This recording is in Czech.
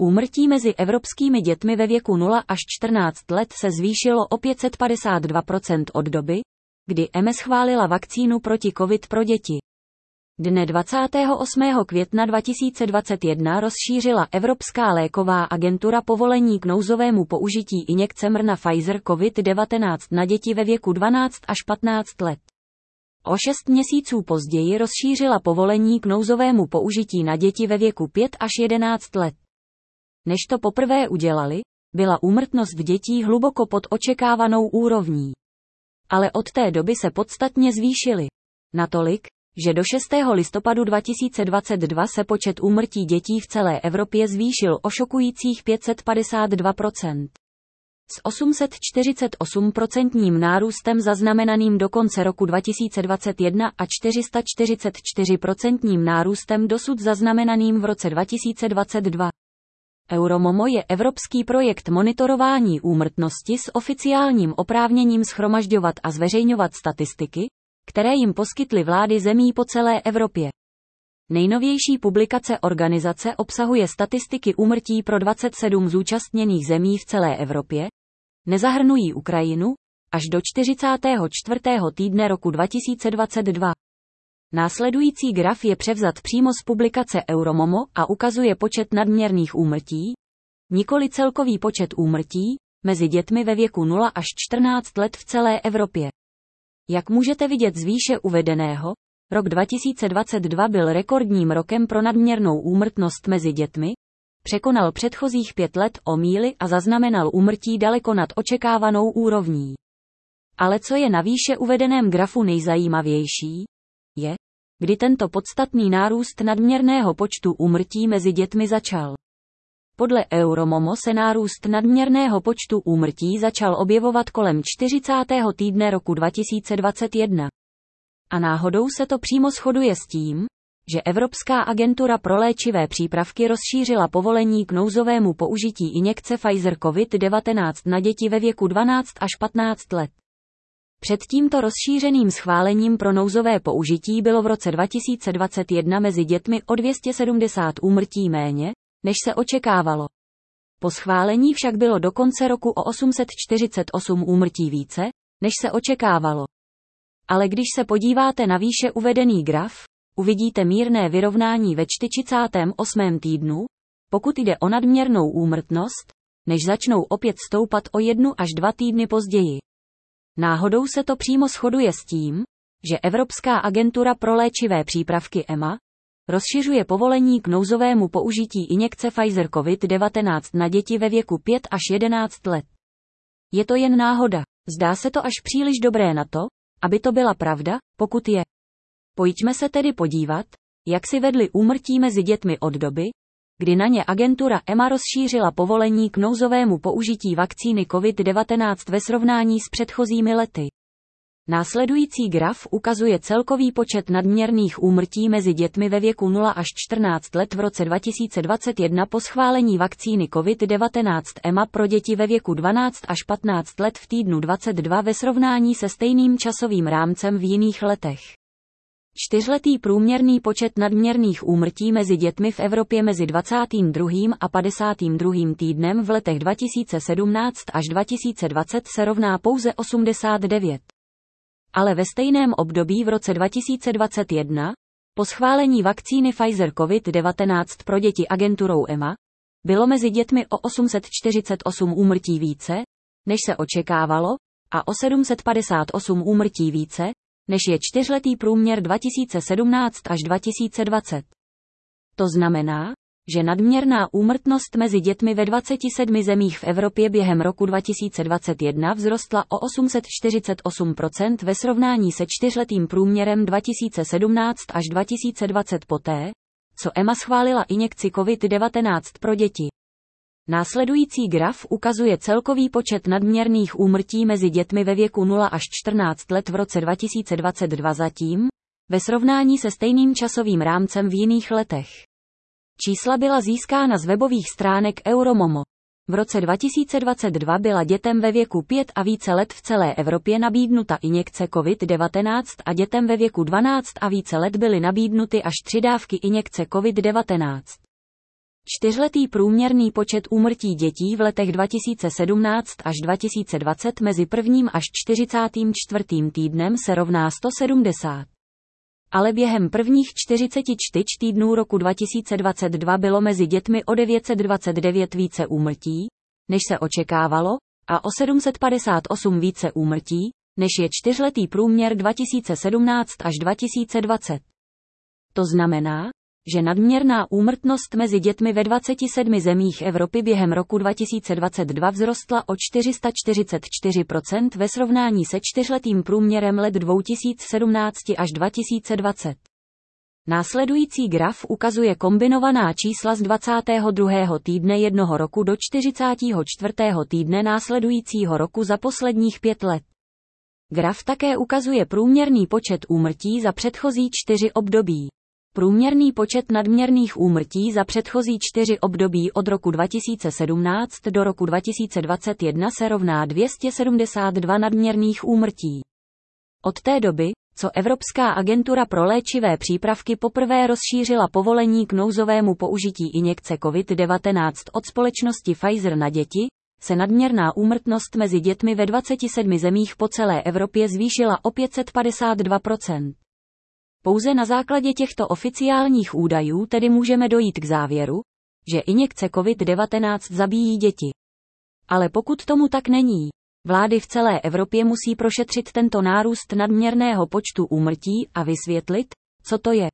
Úmrtí mezi evropskými dětmi ve věku 0 až 14 let se zvýšilo o 552% od doby, kdy EMA schválila vakcínu proti COVID pro děti. Dne 28. května 2021 rozšířila Evropská léková agentura povolení k nouzovému použití injekce mRNA Pfizer COVID-19 na děti ve věku 12 až 15 let. O 6 měsíců později rozšířila povolení k nouzovému použití na děti ve věku 5 až 11 let. Než to poprvé udělali, byla úmrtnost dětí hluboko pod očekávanou úrovní. Ale od té doby se podstatně zvýšily. Natolik, že do 6. listopadu 2022 se počet úmrtí dětí v celé Evropě zvýšil o šokujících 552%. S 848% nárůstem zaznamenaným do konce roku 2021 a 444% nárůstem dosud zaznamenaným v roce 2022. Euromomo je evropský projekt monitorování úmrtnosti s oficiálním oprávněním shromažďovat a zveřejňovat statistiky, které jim poskytly vlády zemí po celé Evropě. Nejnovější publikace organizace obsahuje statistiky úmrtí pro 27 zúčastněných zemí v celé Evropě, nezahrnují Ukrajinu, až do 44. týdne roku 2022. Následující graf je převzat přímo z publikace Euromomo a ukazuje počet nadměrných úmrtí, nikoli celkový počet úmrtí, mezi dětmi ve věku 0 až 14 let v celé Evropě. Jak můžete vidět z výše uvedeného, rok 2022 byl rekordním rokem pro nadměrnou úmrtnost mezi dětmi, překonal předchozích 5 let o míli a zaznamenal úmrtí daleko nad očekávanou úrovní. Ale co je na výše uvedeném grafu nejzajímavější, je, kdy tento podstatný nárůst nadměrného počtu úmrtí mezi dětmi začal. Podle Euromomo se nárůst nadměrného počtu úmrtí začal objevovat kolem 40. týdne roku 2021. A náhodou se to přímo shoduje s tím, že Evropská agentura pro léčivé přípravky rozšířila povolení k nouzovému použití injekce Pfizer COVID-19 na děti ve věku 12 až 15 let. Před tímto rozšířeným schválením pro nouzové použití bylo v roce 2021 mezi dětmi o 270 úmrtí méně, než se očekávalo. Po schválení však bylo do konce roku o 848 úmrtí více, než se očekávalo. Ale když se podíváte na výše uvedený graf, uvidíte mírné vyrovnání ve 48. týdnu, pokud jde o nadměrnou úmrtnost, než začnou opět stoupat o 1 až 2 týdny později. Náhodou se to přímo shoduje s tím, že Evropská agentura pro léčivé přípravky EMA rozšiřuje povolení k nouzovému použití injekce Pfizer COVID-19 na děti ve věku 5 až 11 let. Je to jen náhoda, zdá se to až příliš dobré na to, aby to byla pravda, pokud je. Pojďme se tedy podívat, jak si vedly úmrtí mezi dětmi od doby, kdy na ně agentura EMA rozšířila povolení k nouzovému použití vakcíny COVID-19 ve srovnání s předchozími lety. Následující graf ukazuje celkový počet nadměrných úmrtí mezi dětmi ve věku 0 až 14 let v roce 2021 po schválení vakcíny COVID-19 EMA pro děti ve věku 12 až 15 let v týdnu 22 ve srovnání se stejným časovým rámcem v jiných letech. Čtyřletý průměrný počet nadměrných úmrtí mezi dětmi v Evropě mezi 22. a 52. týdnem v letech 2017 až 2020 se rovná pouze 89. Ale ve stejném období v roce 2021, po schválení vakcíny Pfizer COVID-19 pro děti agenturou EMA, bylo mezi dětmi o 848 úmrtí více, než se očekávalo, a o 758 úmrtí více, než je čtyřletý průměr 2017 až 2020. To znamená, že nadměrná úmrtnost mezi dětmi ve 27 zemích v Evropě během roku 2021 vzrostla o 848% ve srovnání se čtyřletým průměrem 2017 až 2020 poté, co EMA schválila injekci COVID-19 pro děti. Následující graf ukazuje celkový počet nadměrných úmrtí mezi dětmi ve věku 0 až 14 let v roce 2022 zatím, ve srovnání se stejným časovým rámcem v jiných letech. Čísla byla získána z webových stránek Euromomo. V roce 2022 byla dětem ve věku 5 a více let v celé Evropě nabídnuta injekce COVID-19 a dětem ve věku 12 a více let byly nabídnuty až 3 dávky injekce COVID-19. Čtyřletý průměrný počet úmrtí dětí v letech 2017 až 2020 mezi 1. až 44. týdnem se rovná 170. Ale během prvních 44 týdnů roku 2022 bylo mezi dětmi o 929 více úmrtí, než se očekávalo, a o 758 více úmrtí, než je čtyřletý průměr 2017 až 2020. To znamená, že nadměrná úmrtnost mezi dětmi ve 27 zemích Evropy během roku 2022 vzrostla o 444% ve srovnání se čtyřletým průměrem let 2017 až 2020. Následující graf ukazuje kombinovaná čísla z 22. týdne jednoho roku do 44. týdne následujícího roku za posledních 5 let. Graf také ukazuje průměrný počet úmrtí za předchozí 4 období. Průměrný počet nadměrných úmrtí za předchozí 4 období od roku 2017 do roku 2021 se rovná 272 nadměrných úmrtí. Od té doby, co Evropská agentura pro léčivé přípravky poprvé rozšířila povolení k nouzovému použití injekce COVID-19 od společnosti Pfizer na děti, se nadměrná úmrtnost mezi dětmi ve 27 zemích po celé Evropě zvýšila o 552%. Pouze na základě těchto oficiálních údajů tedy můžeme dojít k závěru, že injekce COVID-19 zabíjí děti. Ale pokud tomu tak není, vlády v celé Evropě musí prošetřit tento nárůst nadměrného počtu úmrtí a vysvětlit, co to je.